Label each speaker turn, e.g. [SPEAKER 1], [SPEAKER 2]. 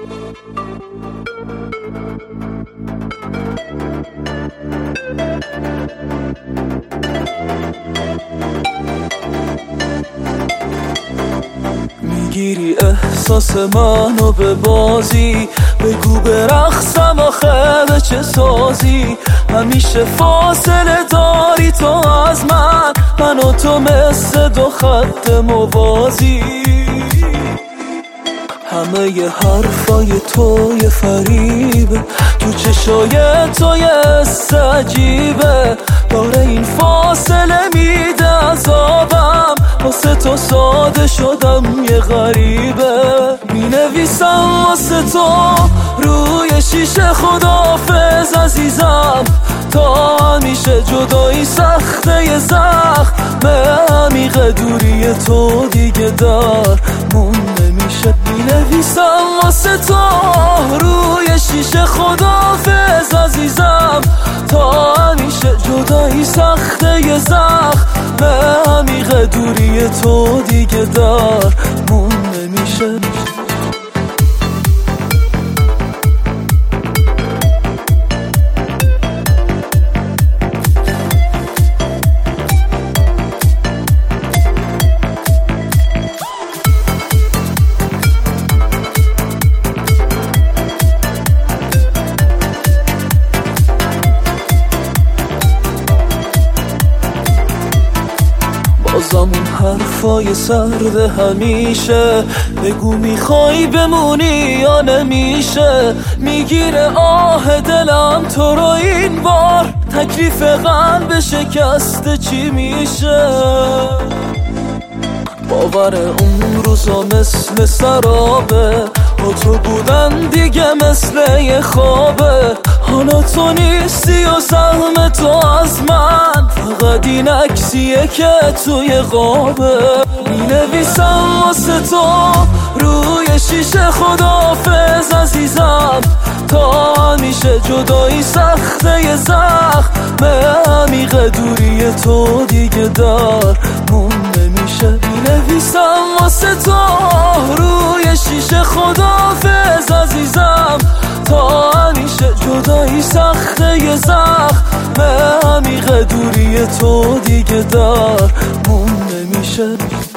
[SPEAKER 1] میگیری احساس منو به بازی، بگو برقصم آخه به چه سازی. همیشه فاصله داری تو از من و تو مثل دو خط موازی. همه ی حرفای تو یه فریبه، تو چشای تو یه حس عجیبه. داره این فاصله میده عذابم، واسه تو ساده شدم یه غریبه. مینویسم واسه تو روی شیشه خداحافظ عزیزم، تا همیشه جدایی سخته یه زخم عمیق دوری تو دیگه در مون نمیشه. مینویسم واسه تو روی شیشه خداحافظ عزیزم، تا همیشه جدایی سخته یه زخم عمیق دوری تو دیگه در مون نمیشه. بازم اون حرفای سرد همیشه، بگو میخوای بمونی یا نمیشه. میگیره آه دلم تو رو این بار، تکلیف قلب شکسته چی میشه. باور اون روزا مثل سرابه، با تو بودن دیگه مثل یه خوابه. حالا تو نیستی و سهم تو از من، فقط این عکسیه که توی قابه. مینویسم واسه تو روی شیشه خداحافظ عزیزم، تا همیشه جدایی سخته یه زخم عمیق دوری تو دیگه در مون نمیشه. مینویسم واسه تو روی شیشه خداحافظ عزیزم، تا همیشه جدایی سخته یه زخم عمیق دوری تو دیگه در مون نمیشه.